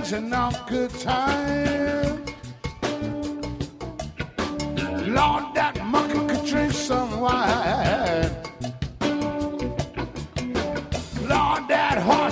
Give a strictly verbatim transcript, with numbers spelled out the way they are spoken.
drinks and no good time. Lord, that monkey could drink some wine. Lord, that horse